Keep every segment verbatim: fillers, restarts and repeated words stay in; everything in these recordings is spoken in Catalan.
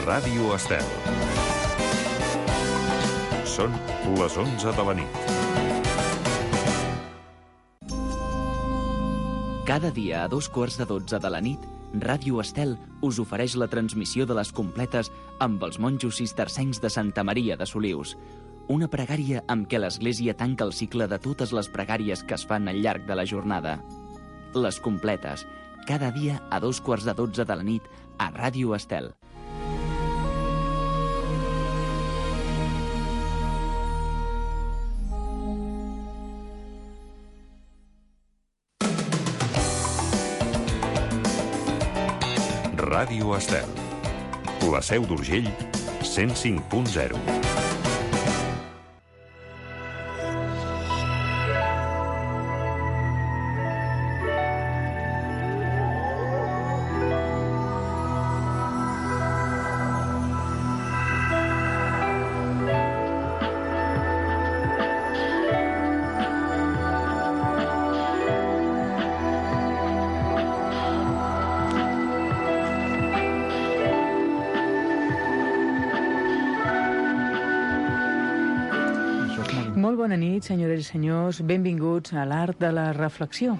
Ràdio Estel. Són les onze de la nit. Cada dia a dos quarts de dotze de la nit, Ràdio Estel us ofereix la transmissió de les completes amb els monjos cistercencs de Santa Maria de Solius. Una pregària amb què l'Església tanca el cicle de totes les pregàries que es fan al llarg de la jornada. Les completes, cada dia a dos quarts de dotze de la nit a Ràdio Estel. Ràdio Estel. La Seu d'Urgell, cent cinc punt zero. Molt bona nit, senyores i senyors. Benvinguts a l'Art de la Reflexió.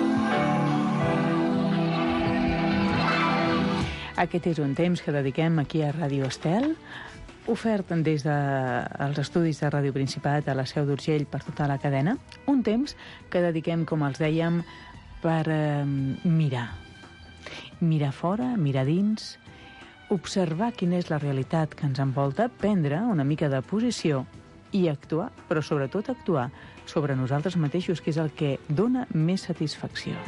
Aquest és un temps que dediquem aquí a Ràdio Estel, ofert des dels estudis de Ràdio Principat a la Seu d'Urgell per tota la cadena. Un temps que dediquem, com els dèiem, per eh, mirar. Mirar fora, mirar dins, observar quina és la realitat que ens envolta, prendre una mica de posició i actuar, però sobretot actuar sobre nosaltres mateixos, que és el que dona més satisfacció.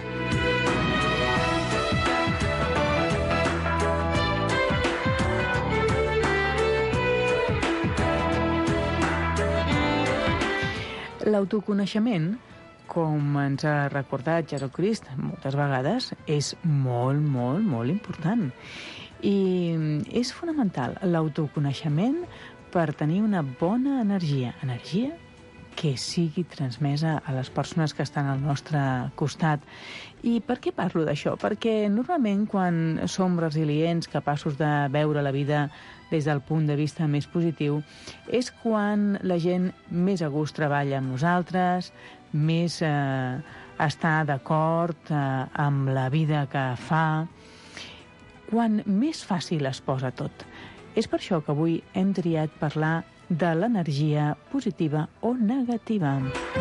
L'autoconeixement, com ens ha recordat Jesucrist moltes vegades, és molt, molt, molt important. I és fonamental l'autoconeixement per tenir una bona energia, energia que sigui transmesa a les persones que estan al nostre costat. I per què parlo d'això? Perquè normalment quan som resilients, capaços de veure la vida des del punt de vista més positiu, és quan la gent més a gust treballa amb nosaltres, més eh, està d'acord eh, amb la vida que fa, quan més fàcil es posa tot. És per això que avui hem triat parlar de l'energia positiva o negativa.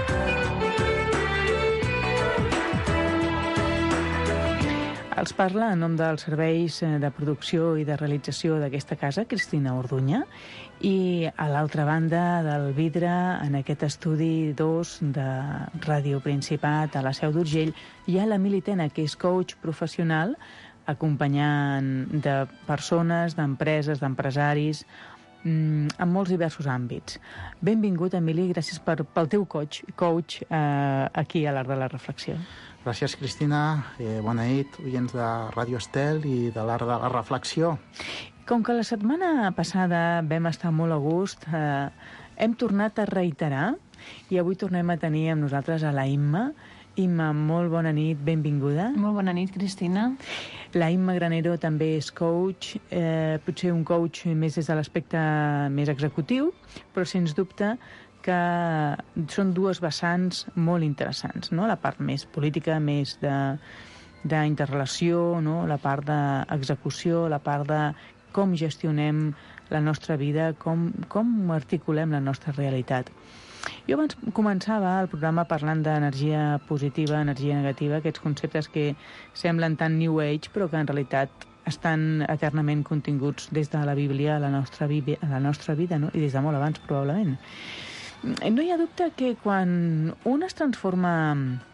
Els parla en nom dels serveis de producció i de realització d'aquesta casa, Cristina Orduña, i a l'altra banda del vidre, en aquest estudi dos de Ràdio Principat a la Seu d'Urgell, hi ha la Militena, que és coach professional, acompanyant de persones, d'empreses, d'empresaris, mmm, en molts diversos àmbits. Benvingut, Emili, gràcies per, pel teu coach, coach eh, aquí a l'Art de la Reflexió. Gràcies, Cristina. Eh, bona nit, oients de Ràdio Estel i de l'Art de la Reflexió. Com que la setmana passada vam estar molt a gust, eh, hem tornat a reiterar i avui tornem a tenir amb nosaltres a la Imma. Imma, molt bona nit, benvinguda. Molt bona nit, Cristina. La Imma Granero també és coach, eh, potser un coach més des de l'aspecte més executiu, però sens dubte que són dues vessants molt interessants, no? La part més política, més de d'interrelació, no? La part d'execució, la part de com gestionem la nostra vida, com, com articulem la nostra realitat. Jo abans començava el programa parlant d'energia positiva, energia negativa, aquests conceptes que semblen tan New Age, però que en realitat estan eternament continguts des de la Bíblia a la nostra, a la nostra vida, no? I des de molt abans, probablement. No hi ha dubte que quan un es transforma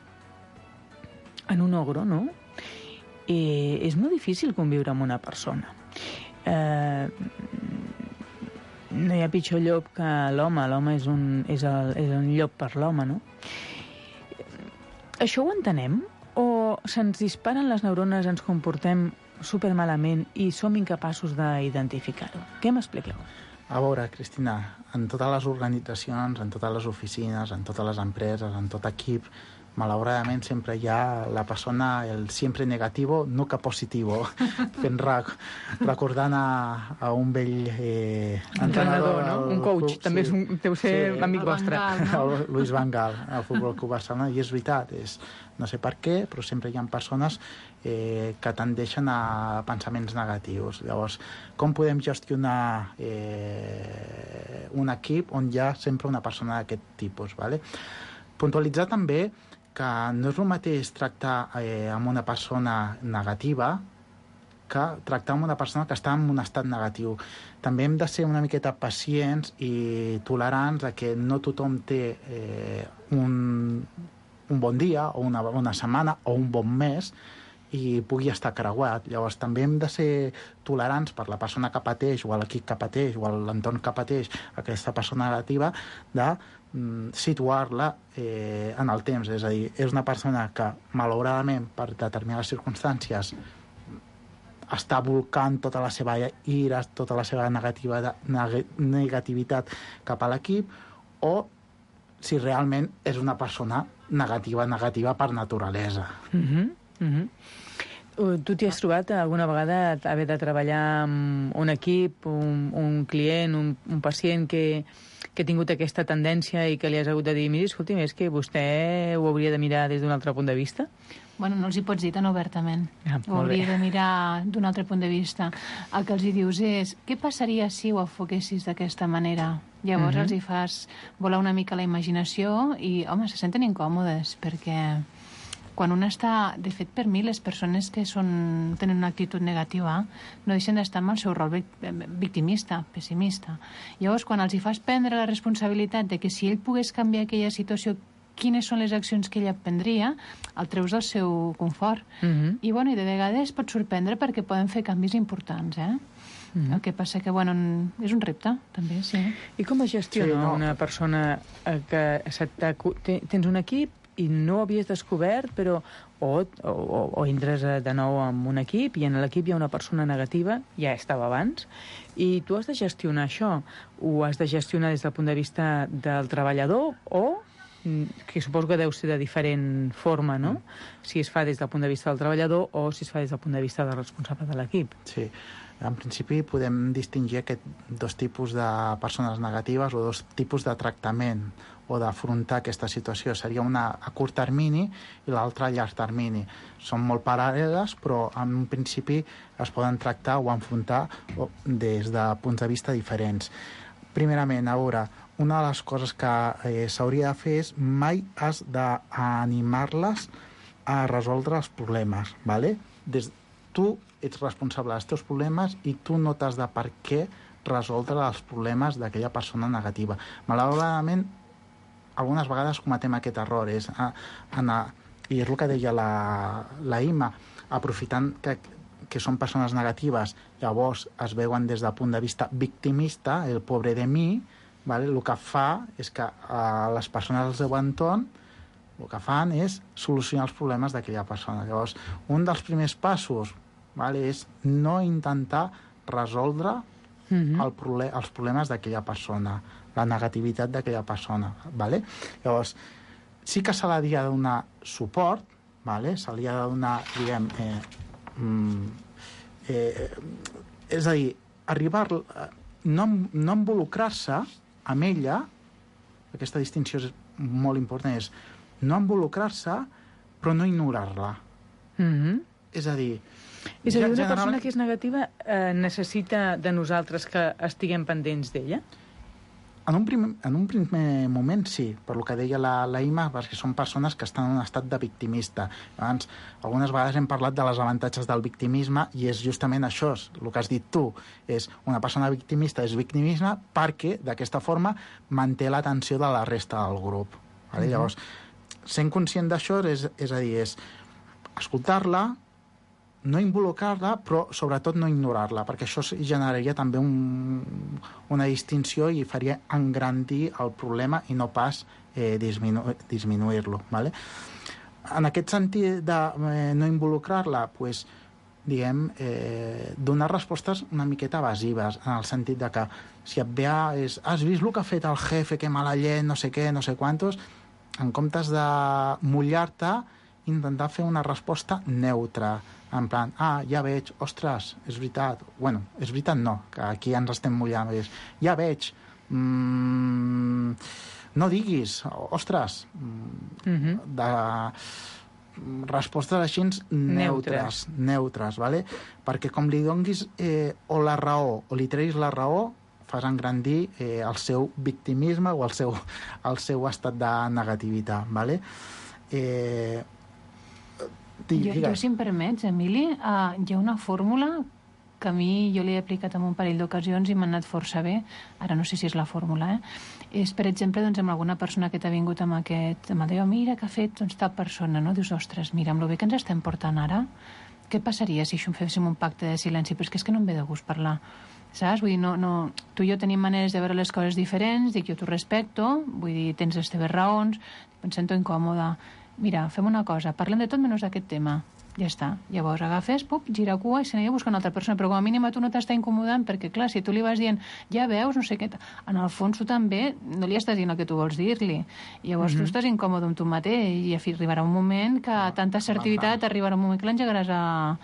en un ogro, no? Eh, és molt difícil conviure amb una persona. Eh... No hi ha pitjor llop que l'home. L'home és un, és, el, és un llop per l'home, no? Això ho entenem? O se'ns disparen les neurones, ens comportem supermalament i som incapaços d'identificar-ho? Què m'expliqueu? A veure, Cristina, en totes les organitzacions, en totes les oficines, en totes les empreses, en tot equip, malauradament sempre hi ha la persona, el sempre negativo, nunca positivo, fent rec recordant a, a un vell eh, entrenador, no? Un coach, club, també sí, és un, deu ser sí, amic vostre. el Luis Van Gaal, al Futbol Club Barcelona, i és veritat, és, no sé per què, però sempre hi ha persones eh, que tendeixen a pensaments negatius. Llavors, com podem gestionar eh, un equip on hi ha sempre una persona d'aquest tipus, vale? Puntualitzar també que no és el mateix tractar eh, amb una persona negativa que tractar amb una persona que està en un estat negatiu. També hem de ser una miqueta pacients i tolerants a que no tothom té eh, un, un bon dia o una bona setmana o un bon mes i pugui estar creuat. Llavors també hem de ser tolerants per la persona que pateix o l'equip que pateix o l'entorn que pateix aquesta persona negativa de situar-la eh, en el temps, és a dir, és una persona que malauradament per determinades circumstàncies està volcant tota la seva ira, tota la seva negativa, neg negativitat cap a l'equip, o si realment és una persona negativa, negativa per naturalesa. Mhm, mhm. Tu t'hi has trobat alguna vegada haver de treballar amb un equip, un, un client, un, un pacient que, que ha tingut aquesta tendència i que li has hagut de dir, miri, escolti, és que vostè ho hauria de mirar des d'un altre punt de vista? Bueno, no els hi pots dir tan obertament. Ah, ho hauria de mirar d'un altre punt de vista. El que els hi dius és, què passaria si ho enfoquessis d'aquesta manera? Llavors uh-huh. els hi fas volar una mica la imaginació i, home, se senten incòmodes, perquè quan un està... De fet, per mi, les persones que són, tenen una actitud negativa no deixen d'estar amb el seu rol victimista, pessimista. Llavors, quan els hi fas prendre la responsabilitat de que si ell pogués canviar aquella situació, quines són les accions que ella prendria, el treus del seu confort. Uh-huh. I, bueno, i de vegades pot sorprendre perquè poden fer canvis importants, eh? Uh-huh. El que passa que, bueno, és un repte, també, sí. I com es gestiona sí, no. una persona que tens un equip i no ho havies descobert, però o, o, o entres de nou en un equip i en l'equip hi ha una persona negativa, ja estava abans, i tu has de gestionar això. Ho has de gestionar des del punt de vista del treballador o, que suposo que deu ser de diferent forma, no? Mm. Si es fa des del punt de vista del treballador o si es fa des del punt de vista del responsable de l'equip. Sí. En principi podem distingir aquests dos tipus de persones negatives o dos tipus de tractament o d'afrontar aquesta situació. Seria una a curt termini i l'altra a llarg termini. Són molt paral·leles, però en un principi es poden tractar o enfrontar des de punts de vista diferents. Primerament, a veure, una de les coses que eh, s'hauria de fer és mai has d'animar-les a resoldre els problemes, ¿vale? Des, tu ets responsable dels teus problemes i tu no t'has de per què resoldre els problemes d'aquella persona negativa. Malauradament, algunes vegades cometem aquest error, és anar, i és el que deia la, la Ima, aprofitant que, que són persones negatives, llavors es veuen des del punt de vista victimista, el pobre de mi, vale? El que fa és que a les persones del seu entorn el que fan és solucionar els problemes d'aquella persona. Llavors, un dels primers passos, vale, és no intentar resoldre uh-huh. el prole els problemes d'aquella persona, la negativitat d'aquella persona. Vale? Llavors, sí que se li ha de donar suport, vale? Se li ha de donar, diguem, eh, eh, és a dir, arribar, no, no involucrar-se amb ella, aquesta distinció és molt important, és no involucrar-se, però no ignorar-la. Mm-hmm. És a dir... És a dir, una generalment... persona que és negativa eh, necessita de nosaltres que estiguem pendents d'ella? En un, primer, en un primer moment sí, per el que deia la, la Ima, perquè són persones que estan en un estat de victimista. Abans, algunes vegades hem parlat de les avantatges del victimisme i és justament això, el que has dit tu, és una persona victimista és victimisme perquè d'aquesta forma manté l'atenció de la resta del grup. Vale? Uh-huh. Llavors, sent conscient d'això, és, és a dir, és escoltar-la, no involucrar-la, però sobretot no ignorar-la, perquè això generaria també un, una distinció i faria engrandir el problema i no pas eh, disminu disminuir-lo. Vale? En aquest sentit de eh, no involucrar-la, pues, diguem, eh, donar respostes una miqueta evasives, en el sentit de que si et ve, és, has vist el que ha fet el jefe, que mala llet, no sé què, no sé quantos, en comptes de mullar-te, intentar fer una resposta neutra, en plan, ah, ja veig, ostres, és veritat, bueno, és veritat no, que aquí ens estem mullant més, ja veig, mm, no diguis, ostres, mm-hmm. de respostes així neutres, neutres, neutres, vale? Perquè com li donguis eh, o la raó o li treguis la raó, fas engrandir eh, el seu victimisme o el seu, el seu estat de negativitat, vale? Eh, jo, jo, si em permets, Emili, uh, hi ha una fórmula que a mi jo l'he aplicat en un parell d'ocasions i m'ha anat força bé. Ara no sé si és la fórmula, eh? És, per exemple, doncs, amb alguna persona que t'ha vingut amb aquest... amb el de, mira, que ha fet doncs, tal persona, no? Dius, ostres, mira, amb lo bé que ens estem portant ara, què passaria si això féssim un pacte de silenci? Però és que, és que no em ve de gust parlar. Saps? Vull dir, no, no... tu i jo tenim maneres de veure les coses diferents, dic, jo t'ho respecto, vull dir, tens les teves raons, em sento incòmoda. Mira, fem una cosa, parlem de tot menys d'aquest tema. Ja està. Llavors agafes, pup, gira cua i se n'hi ha a buscar una altra persona. Però com a mínim a tu no t'està incomodant perquè, clar, si tu li vas dient, ja veus, no sé què... En el fons tu també no li estàs dient el que tu vols dir-li. Llavors mm-hmm. tu estàs incòmode amb tu mateix i arribarà un moment que no, tanta assertivitat no, arribarà un moment que l'engegaràs a...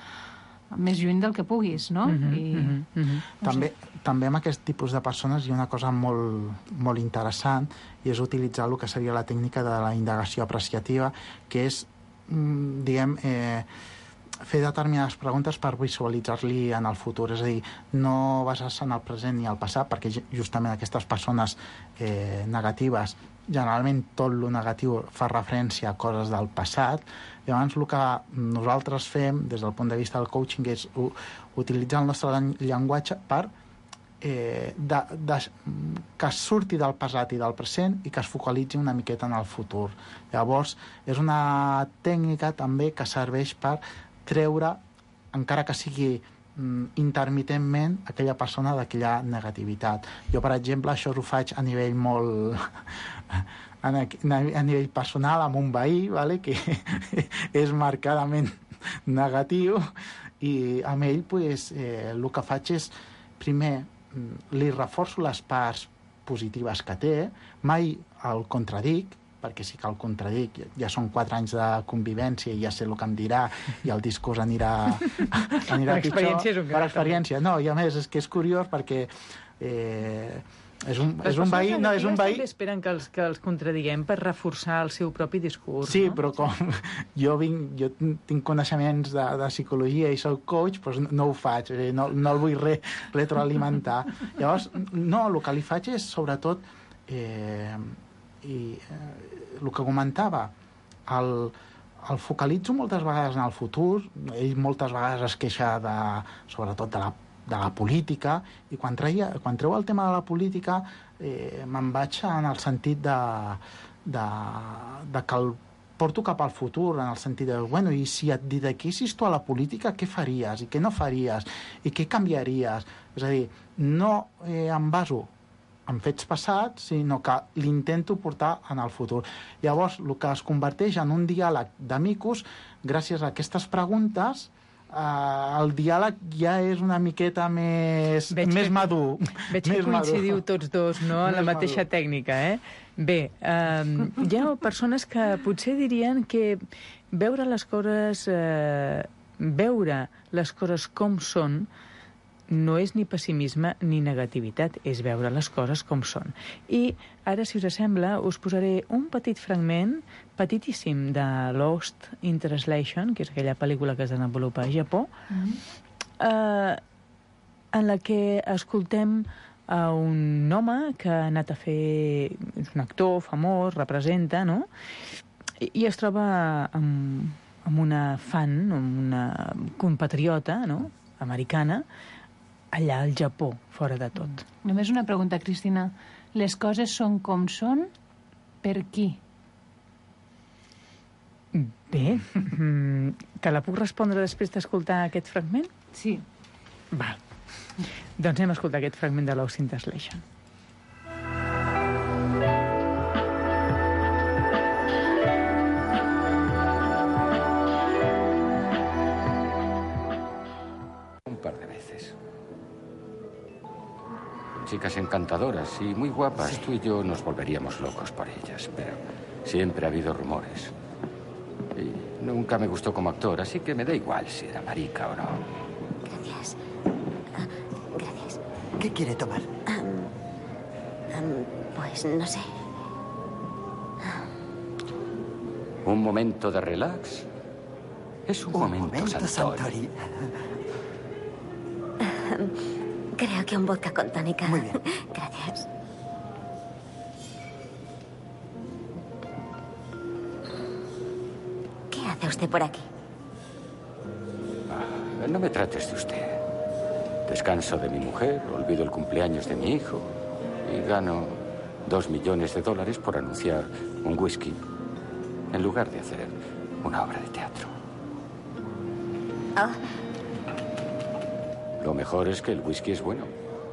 més lluny del que puguis, no? Mm-hmm, I... mm-hmm. No també, sé. També amb aquest tipus de persones hi ha una cosa molt, molt interessant i és utilitzar el que seria la tècnica de la indagació apreciativa, que és, mm, diguem, eh, fer determinades preguntes per visualitzar-li en el futur. És a dir, no basar-se en el present ni el passat, perquè justament aquestes persones eh, negatives, generalment tot lo negatiu fa referència a coses del passat. Llavors el que nosaltres fem des del punt de vista del coaching és uh, utilitzar el nostre llenguatge per eh, de, de, que surti del passat i del present i que es focalitzi una miqueta en el futur. Llavors és una tècnica també que serveix per treure, encara que sigui mm, intermitentment, aquella persona d'aquella negativitat. Jo, per exemple, això ho faig a nivell molt... a nivell personal amb un veí, vale? Que és marcadament negatiu, i amb ell pues, eh, el que faig és, primer, li reforço les parts positives que té, mai el contradic, perquè sí que el contradic, ja són quatre anys de convivència i ja sé el que em dirà i el discurs anirà, anirà pitjor. És un per experiència. No, i a més és que és curiós perquè eh, és un, és un veí... No, és un veí... també esperen que els, que els contradiguem per reforçar el seu propi discurs. Sí, no? però com jo, vinc, jo tinc coneixements de, de psicologia i soc coach, doncs no ho faig, no, no el vull re, retroalimentar. Llavors, no, el que li faig és, sobretot, eh, i eh, el que comentava, el, el focalitzo moltes vegades en el futur, ell moltes vegades es queixa de, sobretot de la, de la política, i quan, treia, quan treu el tema de la política eh, me'n vaig en el sentit de, de, de que el porto cap al futur, en el sentit de, bueno, i si et dediquessis tu a la política, què faries i què no faries i què canviaries? És a dir, no eh, em baso en fets passats, sinó que l'intento portar en el futur. Llavors, el que es converteix en un diàleg d'amicus, gràcies a aquestes preguntes, eh, el diàleg ja és una miqueta més, veig més que, madur. Veig més que coincidiu madur. tots dos, no?, en la mateixa madur. tècnica, eh? Bé, eh, hi ha persones que potser dirien que veure les coses, eh, veure les coses com són, no és ni pessimisme ni negativitat, és veure les coses com són. I ara, si us sembla, us posaré un petit fragment, petitíssim, de Lost in Translation, que és aquella pel·lícula que es desenvolupa a Japó, mm-hmm. eh, en la que escoltem a un home que ha anat a fer... és un actor famós, representa, no?, i, i es troba amb, amb una fan, amb una compatriota, no?, americana, allà al Japó, fora de tot. Només una pregunta, Cristina. Les coses són com són per qui? Bé, te la puc respondre després d'escoltar aquest fragment? Sí. Val. Doncs anem a escoltar aquest fragment de Lost in Translation. Chicas encantadoras y muy guapas. Sí. Tú y yo nos volveríamos locos por ellas, pero Siempre ha habido rumores. Y nunca me gustó como actor, así que me da igual si era marica o no. Gracias. Ah, gracias. ¿Qué quiere tomar? Um, um, pues no sé. ¿Un momento de relax? Es un, un momento, momento Santori. Santori. Creo que un vodka con tónica. Muy bien. Gracias. ¿Qué hace usted por aquí? Ah, no me trates de usted. Descanso de mi mujer, olvido el cumpleaños de mi hijo y gano dos millones de dólares por anunciar un whisky en lugar de hacer una obra de teatro. Oh. Lo mejor es que el whisky es bueno.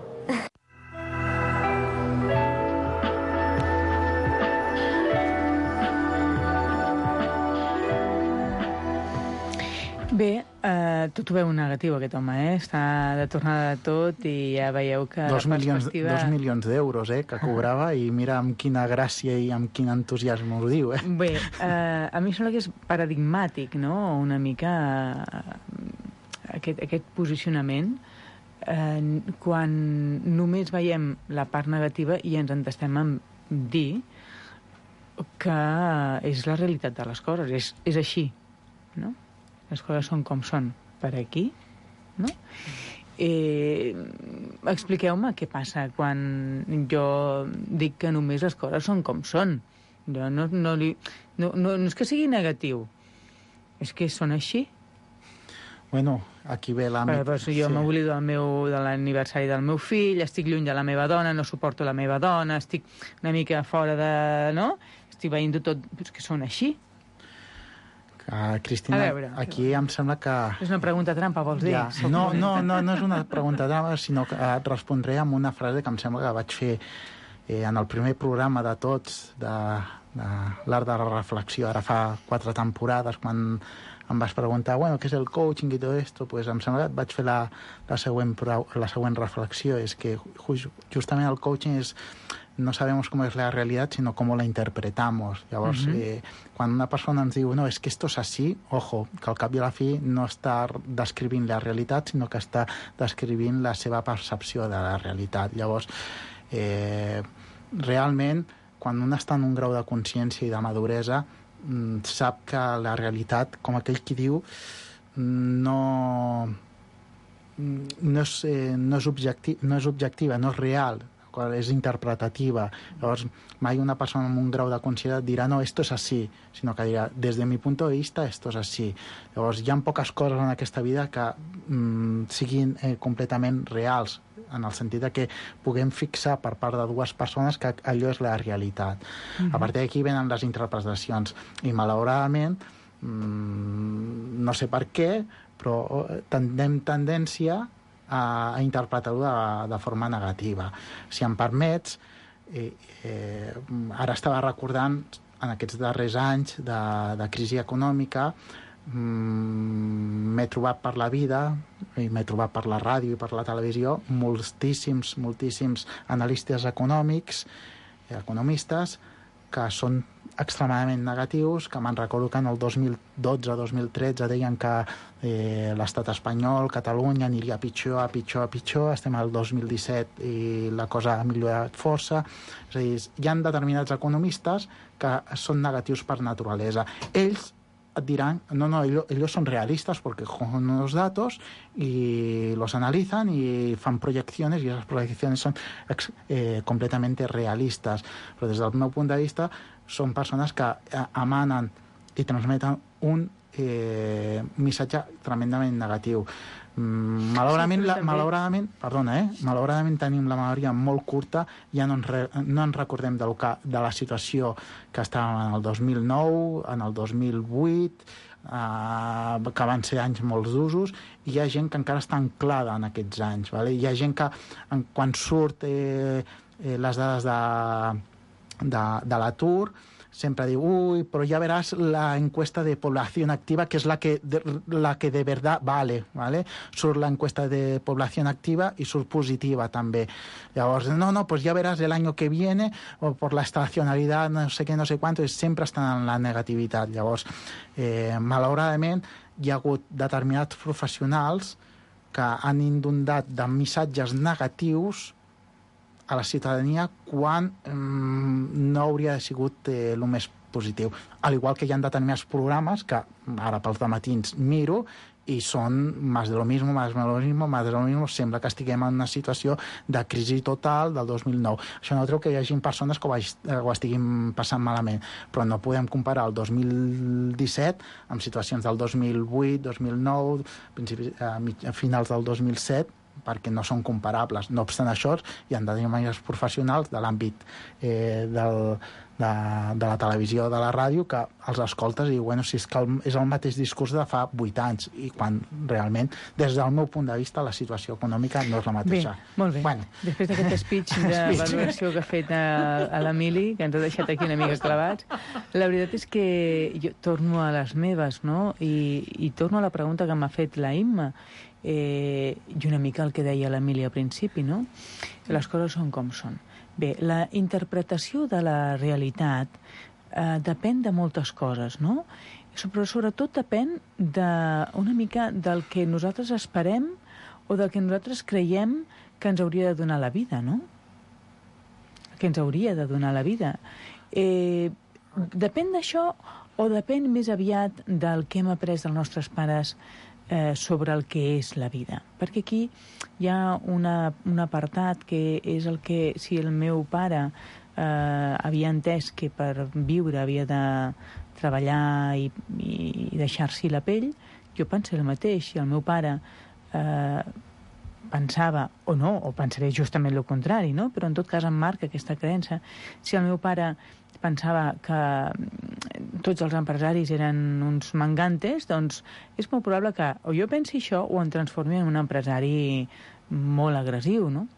Bé, eh, tot ho veu negatiu, aquest home, eh? Està de tornada de tot i ja veieu que Dos la milions, perspectiva... dos milions d'euros, eh, que cobrava, i mira amb quina gràcia i amb quin entusiasme ho diu, eh? Bé, eh, a mi em sembla que és paradigmàtic, no?, una mica eh, aquest, aquest posicionament, eh, quan només veiem la part negativa i ens entestem en dir que és la realitat de les coses, és, és així, no? Les coses són com són per aquí, no? Eh, expliqueu-me què passa quan jo dic que només les coses són com són. Jo no, no, li, no, no, no és que sigui negatiu, és que són així. Bueno, aquí ve l'àmbit... Però, però si jo sí. m'oblido del meu, de l'aniversari del meu fill, estic lluny de la meva dona, no suporto la meva dona, estic una mica fora de... no? Estic veient tot... Però és que són així. Uh, Cristina, veure, aquí em sembla que... És una pregunta trampa, vols dir? Ja, no, no, no, no és una pregunta trampa, sinó que et respondré amb una frase que em sembla que vaig fer eh, en el primer programa de tots, de, de l'art de la reflexió, ara fa quatre temporades, quan em vas preguntar, bueno, què és el coaching i tot esto, pues em sembla que et vaig fer la, la, següent, la següent reflexió, és que justament el coaching és... no sabemos cómo es la realidad, sino cómo la interpretamos. Llavors, uh-huh. eh, quan una persona ens diu, no, és que esto és així, ojo, que al cap i a la fi no està descrivint la realitat, sinó que està descrivint la seva percepció de la realitat. Llavors, eh, realment, quan un està en un grau de consciència i de maduresa, sap que la realitat, com aquell qui diu, no... no és, eh, no és, objecti, no és objectiva, no és real, és interpretativa. Llavors, mai una persona amb un grau de consciència dirà no, esto es así, sinó que dirà, des de mi punt de vista, esto es así. Llavors, hi ha poques coses en aquesta vida que mm, siguin eh, completament reals, en el sentit de que puguem fixar per part de dues persones que allò és la realitat. Mm-hmm. A partir d'aquí venen les interpretacions. I, malauradament, mm, no sé per què, però tenim tendència a, a interpretar-ho de, de forma negativa. Si em permets, eh, eh, ara estava recordant en aquests darrers anys de, de crisi econòmica, mm, m'he trobat per la vida i m'he trobat per la ràdio i per la televisió moltíssims, moltíssims analistes econòmics, economistes, que són extremadament negatius, que me'n recordo que en el dos mil dotze dos mil tretze deien que eh, l'estat espanyol, Catalunya, aniria pitjor, a pitjor, a pitjor, estem al dos mil disset i la cosa ha millorat força. És a dir, hi ha determinats economistes que són negatius per naturalesa. Ells et diran, no, no, ellos, ellos son realistas porque cogen unos datos y los analizan y fan proyecciones y esas proyecciones son ex, eh, completamente realistas. Però des del meu punt de vista són persones que emanen i transmeten un eh, missatge tremendament negatiu. Mm, malauradament, sí, la, malauradament, perdona, eh? malauradament tenim la memòria molt curta, ja no ens, re, no ens recordem del que, de la situació que estàvem en el dos mil nou, en el dos mil vuit, eh, que van ser anys molt d'usos, i hi ha gent que encara està anclada en aquests anys. Vale? Hi ha gent que, en, quan surt eh, eh, les dades de, de, de l'atur, sempre diu, ui, però ja veràs la encuesta de població activa, que és la que de, la que de verdad vale, ¿vale? Surt la encuesta de població activa i surt positiva també. Llavors, no, no, pues ya verás el año que viene, o por la estacionalidad, no sé què, no sé quanto, sempre estan en la negativitat. Llavors, eh, malauradament, hi ha hagut determinats professionals que han inundat de missatges negatius a la ciutadania quan mm, no hauria sigut eh, el més positiu. Al igual que hi ha determinats programes que ara pels dematins miro i són més de lo mismo, més de lo mismo, més de lo mismo, sembla que estiguem en una situació de crisi total del dos mil nou. Això no treu que hi hagi persones que ho, ho estiguin passant malament, però no podem comparar el dos mil disset amb situacions del dos mil vuit, dos mil nou, a, a finals del dos mil set, perquè no són comparables. No obstant això, hi ha determinats professionals de l'àmbit eh, del, de, de la televisió o de la ràdio que els escoltes i diu, bueno, si és que el, és el mateix discurs de fa vuit anys, i quan realment, des del meu punt de vista, la situació econòmica no és la mateixa. Bé, molt bé. Bueno. Després d'aquest speech de valoració que ha fet a, a l'Emili, que ens ha deixat aquí una mica clavats, la veritat és que jo torno a les meves, no? I, i torno a la pregunta que m'ha fet la Imma. Eh, i una mica el que deia l'Emili al principi, no? Les coses són com són. Bé, la interpretació de la realitat eh, depèn de moltes coses, no? Però sobretot depèn de, una mica del que nosaltres esperem o del que nosaltres creiem que ens hauria de donar la vida, no? Que ens hauria de donar la vida. Eh, depèn d'això o depèn més aviat del que hem après dels nostres pares Eh, sobre el que és la vida. Perquè aquí hi ha una, un apartat que és el que, si el meu pare eh, havia entès que per viure havia de treballar i, i deixar-s'hi la pell, jo pensaré el mateix. Si el meu pare eh, pensava, o no, o pensaré justament el contrari, no? Però en tot cas em marca aquesta creença. Si el meu pare pensava que tots els empresaris eren uns mangantes, doncs és molt probable que o jo pensi això o em transformi en un empresari molt agressiu, no?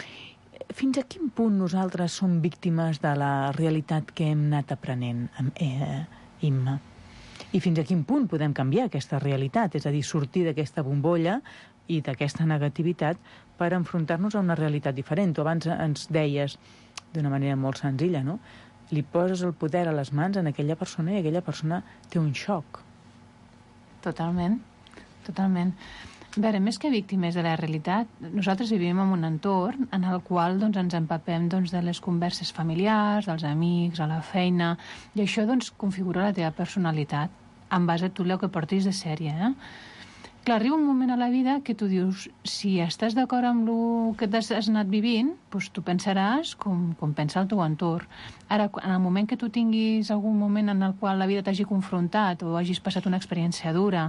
Fins a quin punt nosaltres som víctimes de la realitat que hem anat aprenent, eh, Imma? I fins a quin punt podem canviar aquesta realitat? És a dir, sortir d'aquesta bombolla i d'aquesta negativitat per enfrontar-nos a una realitat diferent. Tu abans ens deies d'una manera molt senzilla, no? Li poses el poder a les mans en aquella persona i aquella persona té un xoc. Totalment, totalment. A veure, més que víctimes de la realitat, nosaltres vivim en un entorn en el qual doncs, ens empapem doncs, de les converses familiars, dels amics, a la feina, i això doncs, configura la teva personalitat en base a tu el que portis de sèrie, eh? Clar, arriba un moment a la vida que tu dius, si estàs d'acord amb el que has anat vivint, doncs tu pensaràs com, com pensa el teu entorn. Ara, en el moment que tu tinguis algun moment en el qual la vida t'hagi confrontat o hagis passat una experiència dura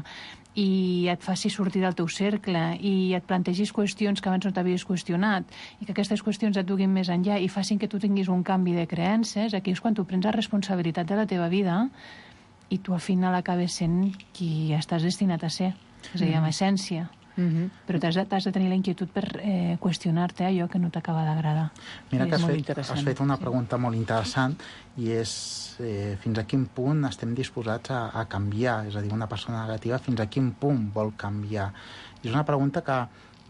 i et faci sortir del teu cercle i et plantegis qüestions que abans no t'havies qüestionat i que aquestes qüestions et duguin més enllà i facin que tu tinguis un canvi de creences, aquí és quan tu prens la responsabilitat de la teva vida i tu al final acabes sent qui estàs destinat a ser. És a dir, amb essència. Mm-hmm. Però t'has de, t'has de tenir la inquietud per eh, qüestionar-te allò que no t'acaba d'agradar. Mira que has fet, has fet una pregunta molt interessant i és eh, fins a quin punt estem disposats a, a canviar, és a dir, una persona negativa fins a quin punt vol canviar. I és una pregunta que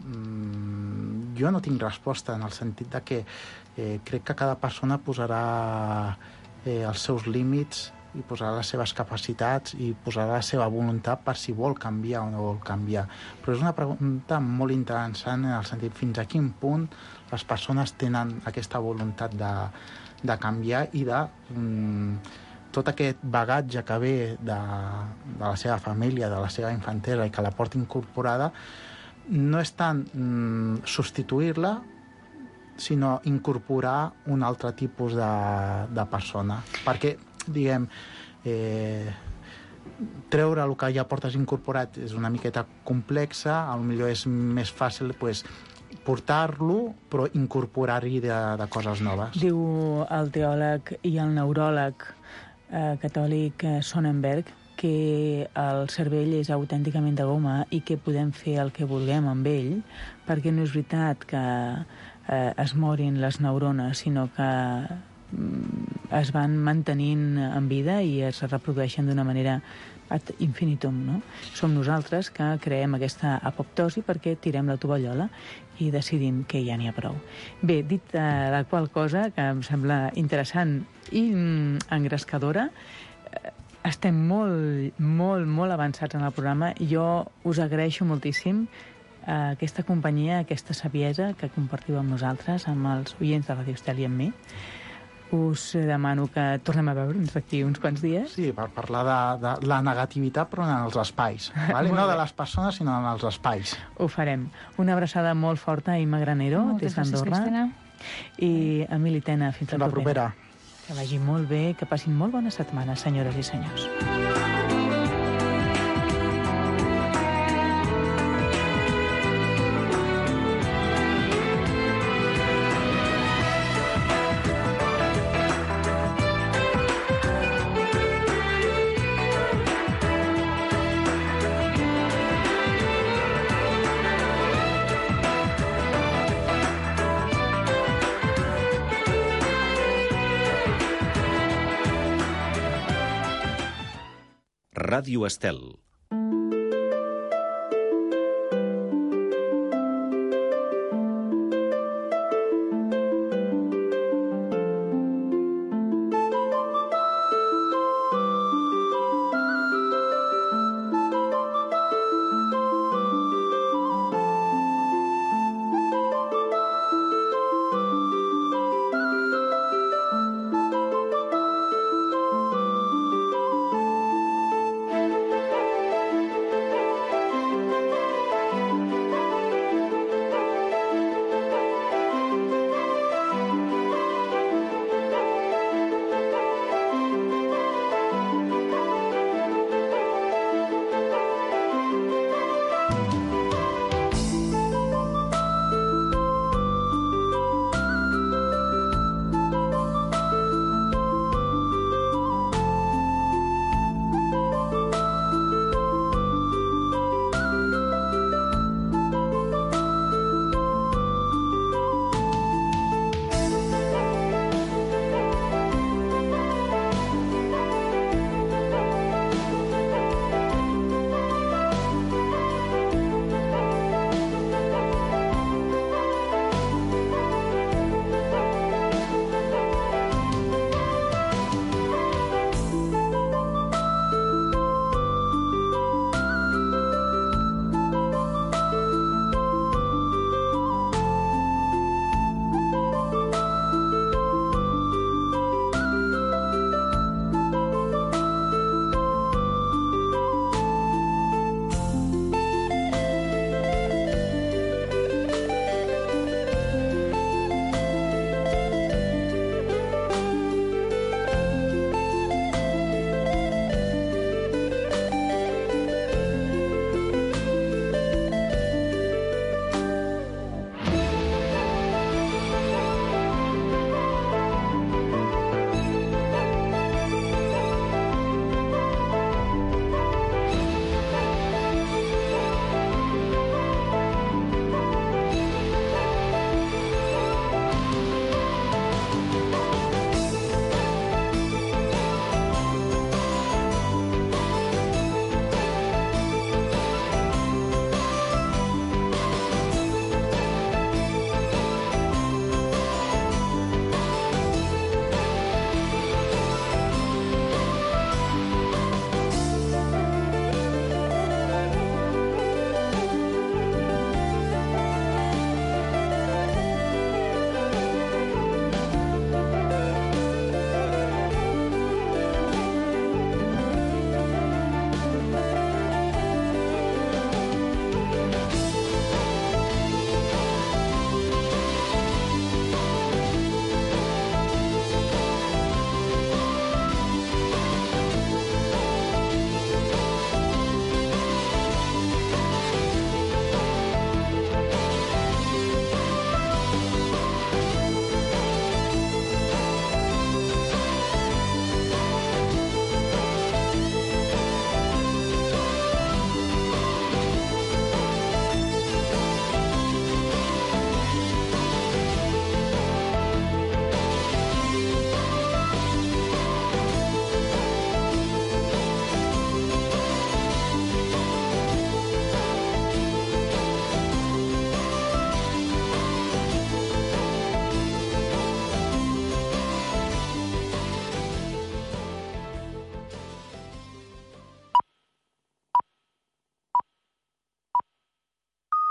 mm, jo no tinc resposta en el sentit de que eh, crec que cada persona posarà eh, els seus límits i posarà les seves capacitats i posarà la seva voluntat per si vol canviar o no vol canviar. Però és una pregunta molt interessant en el sentit fins a quin punt les persones tenen aquesta voluntat de, de canviar i de mm, tot aquest bagatge que ve de, de la seva família, de la seva infantesa i que la porta incorporada, no és tant mm, substituir-la, sinó incorporar un altre tipus de, de persona. Perquè diguem, eh, treure el que ja portes incorporat és una miqueta complexa, potser és més fàcil pues, portar-lo, però incorporar-hi de, de coses noves. Diu el teòleg i el neuròleg eh, catòlic Sonnenberg que el cervell és autènticament de goma i que podem fer el que vulguem amb ell, perquè no és veritat que eh, es morin les neurones, sinó que es van mantenint en vida i es reprodueixen d'una manera ad infinitum, no? Som nosaltres que creem aquesta apoptosi perquè tirem la tovallola i decidim que ja n'hi ha prou. Bé, dit eh, la qual cosa, que em sembla interessant i mm, engrescadora, eh, estem molt, molt, molt avançats en el programa. Jo us agraeixo moltíssim eh, aquesta companyia, aquesta saviesa que compartiu amb nosaltres, amb els oients de Radio Estel i amb mi. Us demano que tornem a veure'ns d'aquí uns quants dies. Sí, per parlar de, de la negativitat, però en els espais. Vale? No de les persones, sinó en els espais. Ho farem. Una abraçada molt forta a Imma Granero, des d'Andorra. I Emili Tena, fins la, la propera. propera. Que vagi molt bé, que passin molt bona setmana, senyores i senyors. Ràdio Estel.